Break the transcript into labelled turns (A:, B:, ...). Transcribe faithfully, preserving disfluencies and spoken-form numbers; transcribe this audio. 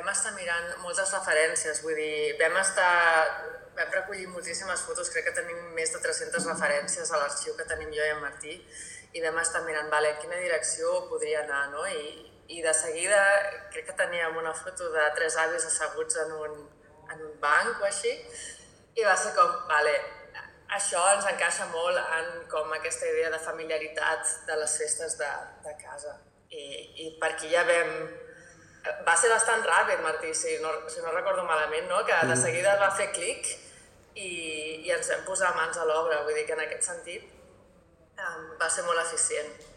A: vam estar mirant moltes referències, vull dir, vam estar... Vam recollir moltíssimes fotos, crec que tenim més de tres-centes referències a l'arxiu que tenim jo i en Martí, i vam estar mirant, vale, en quina direcció podria anar, no? I, i de seguida crec que teníem una foto de tres avis asseguts en un, en un banc o així, i va ser com, vale, això ens encaixa molt en com aquesta idea de familiaritat de les festes de, de casa. I, i per aquí ja vam... Va ser bastant ràpid, Martí, si no, si no recordo malament, no? Que de seguida va fer clic i, i ens vam posar mans a l'obra. Vull dir que en aquest sentit um, va ser molt eficient.